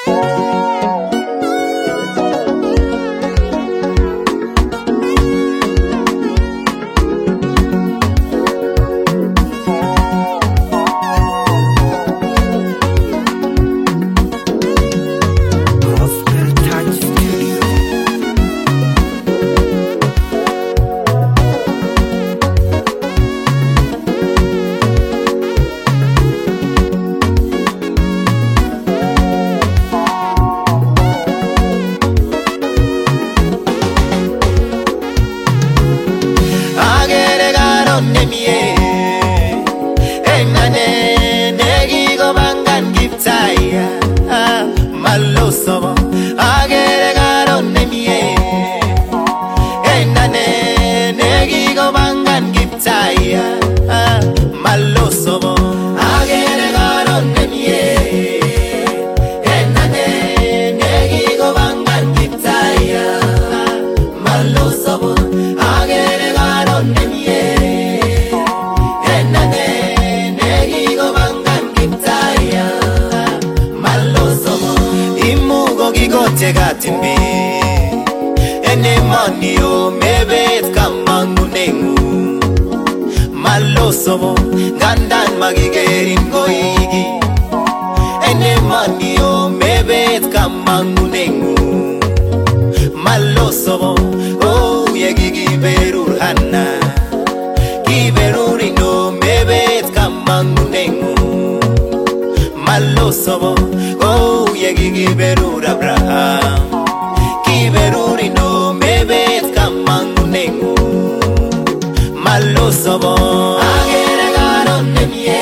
Tegatimbe ene manio mebet kamangunengu malosomo gandan magigerin goigi ene manio mebet kamangunengu malosomo oh yegigi berur hanna kiberuri no mebet kamangunengu malosomo oh yegigi berur Abraham kiberuri no mebet kamangunengu malosomo agere garon nemie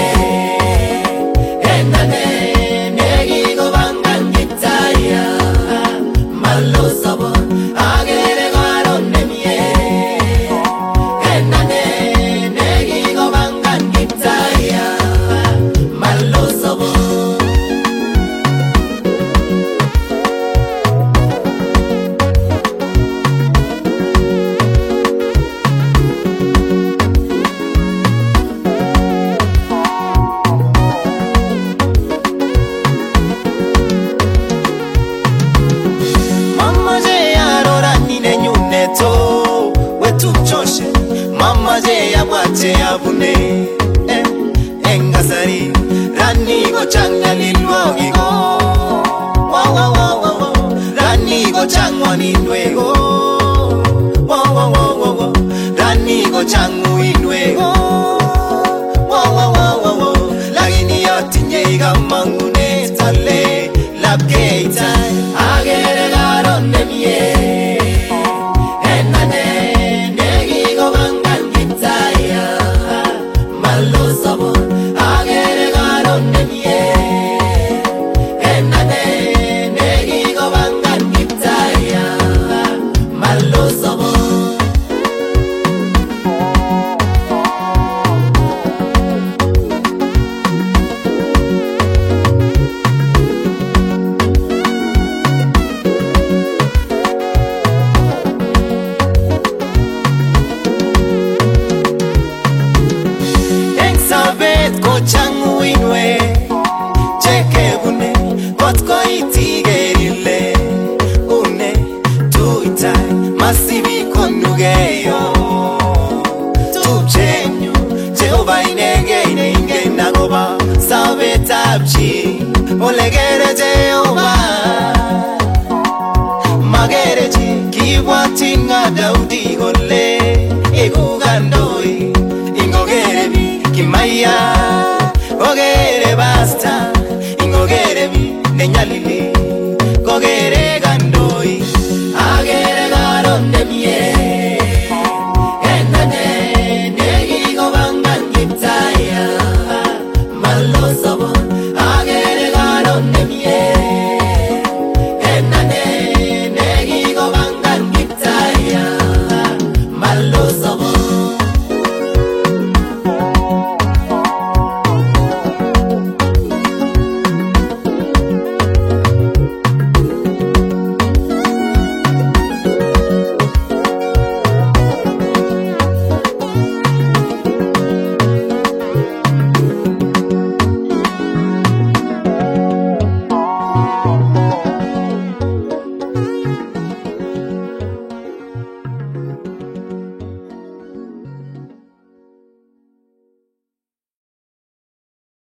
enane negi go bangan gitaya malosomo agere garon nemie enane negi go bangan gitaya malosomo Mama je abwache abune engasari rani go changa lilwogi go wa rani go changwa nindwego wa rani go changu indwego wa lagini yatinye gamangune tale labkeita agere garon nemie changu inwe cheke bune kotko itigerile une tuitai masibi konugeyo tupchenyu Jehova inege inenge nagoba sabetapchi olegere Jehova magereji kiwatinga Daudi gole egugandoi ingogerebi kimaya ogere basta ingogere mi nenyalili